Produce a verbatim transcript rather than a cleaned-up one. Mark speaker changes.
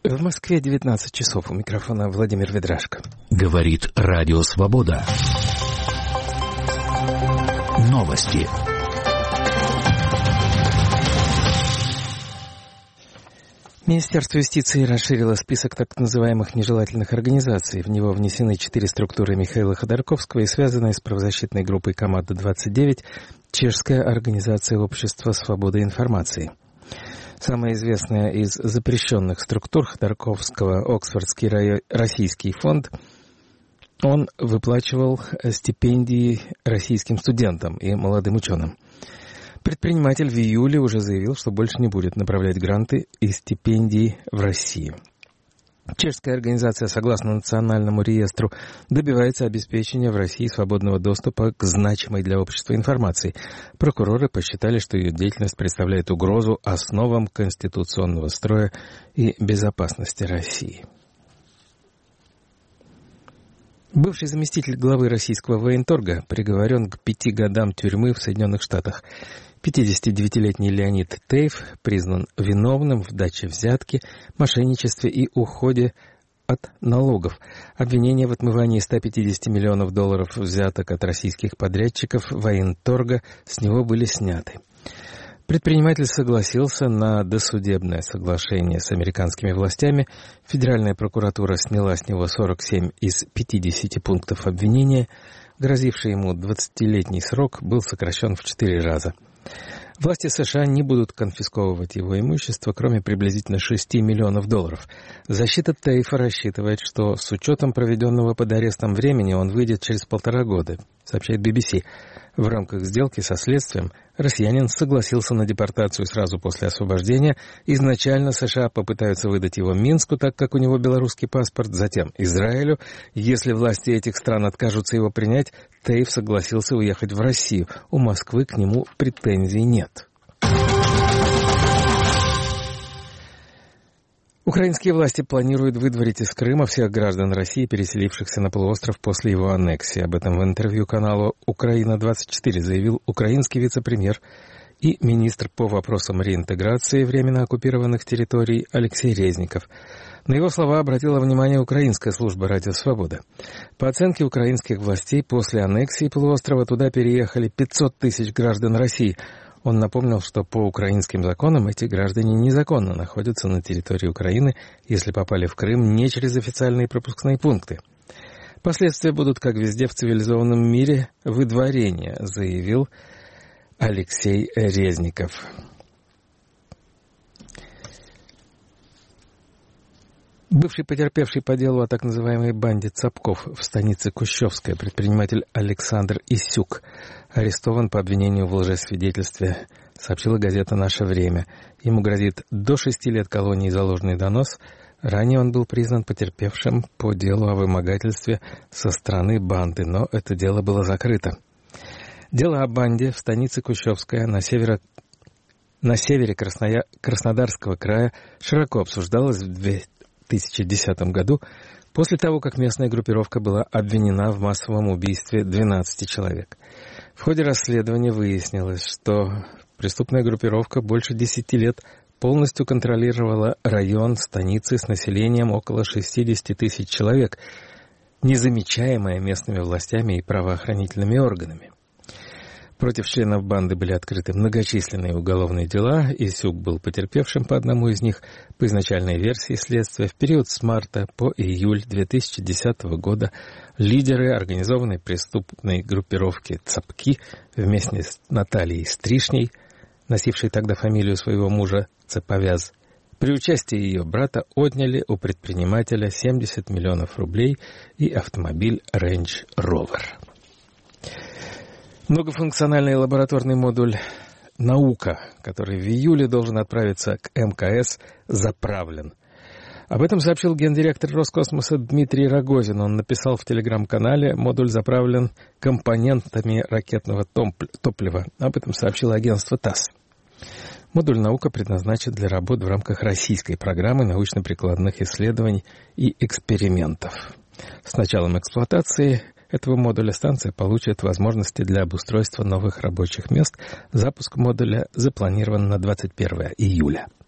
Speaker 1: В Москве девятнадцать часов. У микрофона Владимир Ведрашко.
Speaker 2: Говорит Радио Свобода. Новости.
Speaker 1: Министерство юстиции расширило список так называемых нежелательных организаций. В него внесены четыре структуры Михаила Ходорковского и связанные с правозащитной группой «Команда двадцать девять» Чешская организация общества свободы информации. Самая известная из запрещенных структур Ходорковского — Оксфордский российский фонд. Он выплачивал стипендии российским студентам и молодым ученым. Предприниматель в июле уже заявил, что больше не будет направлять гранты и стипендии в Россию. Чешская организация, согласно национальному реестру, добивается обеспечения в России свободного доступа к значимой для общества информации. Прокуроры посчитали, что ее деятельность представляет угрозу основам конституционного строя и безопасности России. Бывший заместитель главы российского военторга приговорен к пяти годам тюрьмы в Соединенных Штатах. пятидесятидевятилетний Леонид Тейф признан виновным в даче взятки, мошенничестве и уходе от налогов. Обвинения в отмывании ста пятидесяти миллионов долларов взяток от российских подрядчиков военторга с него были сняты. Предприниматель согласился на досудебное соглашение с американскими властями. Федеральная прокуратура сняла с него сорок семь из пятидесяти пунктов обвинения. Грозивший ему двадцатилетний срок был сокращен в четыре раза. Власти США не будут конфисковывать его имущество, кроме приблизительно шести миллионов долларов. Защита Тейфа рассчитывает, что с учетом проведенного под арестом времени он выйдет через полтора года, сообщает би би си. В рамках сделки со следствием россиянин согласился на депортацию сразу после освобождения. Изначально США попытаются выдать его Минску, так как у него белорусский паспорт, затем Израилю. Если власти этих стран откажутся его принять, Тейф согласился уехать в Россию. У Москвы к нему претензий нет. Украинские власти планируют выдворить из Крыма всех граждан России, переселившихся на полуостров после его аннексии. Об этом в интервью каналу «Украина двадцать четыре» заявил украинский вице-премьер и министр по вопросам реинтеграции временно оккупированных территорий Алексей Резников. На его слова обратила внимание украинская служба «Радио Свобода». По оценке украинских властей, после аннексии полуострова туда переехали пятьсот тысяч граждан России. Он напомнил, что по украинским законам эти граждане незаконно находятся на территории Украины, если попали в Крым не через официальные пропускные пункты. Последствия будут, как везде в цивилизованном мире, выдворение, заявил Алексей Резников. Бывший потерпевший по делу о так называемой банде Цапков в станице Кущевская предприниматель Александр Исюк арестован по обвинению в лжесвидетельстве, сообщила газета «Наше время». Ему грозит до шести лет колонии за ложный донос. Ранее он был признан потерпевшим по делу о вымогательстве со стороны банды, но это дело было закрыто. Дело о банде в станице Кущевская на северо на севере Красноя... Краснодарского края широко обсуждалось в две тысячи десятом году, после того, как местная группировка была обвинена в массовом убийстве двенадцати человек. В ходе расследования выяснилось, что преступная группировка больше десяти лет полностью контролировала район станицы с населением около шестидесяти тысяч человек, незамечаемая местными властями и правоохранительными органами. Против членов банды были открыты многочисленные уголовные дела. Исюк был потерпевшим по одному из них. По изначальной версии следствия, в период с марта по июль две тысячи десятого года лидеры организованной преступной группировки «Цапки» вместе с Натальей Стришней, носившей тогда фамилию своего мужа Цаповяз, при участии ее брата отняли у предпринимателя семьдесят миллионов рублей и автомобиль Range Rover. Многофункциональный лабораторный модуль «Наука», который в июле должен отправиться к эм ка эс, заправлен. Об этом сообщил гендиректор Роскосмоса Дмитрий Рогозин. Он написал в телеграм-канале: модуль заправлен компонентами ракетного топлива. Об этом сообщило агентство ТАСС. Модуль «Наука» предназначен для работ в рамках российской программы научно-прикладных исследований и экспериментов. С началом эксплуатации этого модуля станция получит возможности для обустройства новых рабочих мест. Запуск модуля запланирован на двадцать первое июля.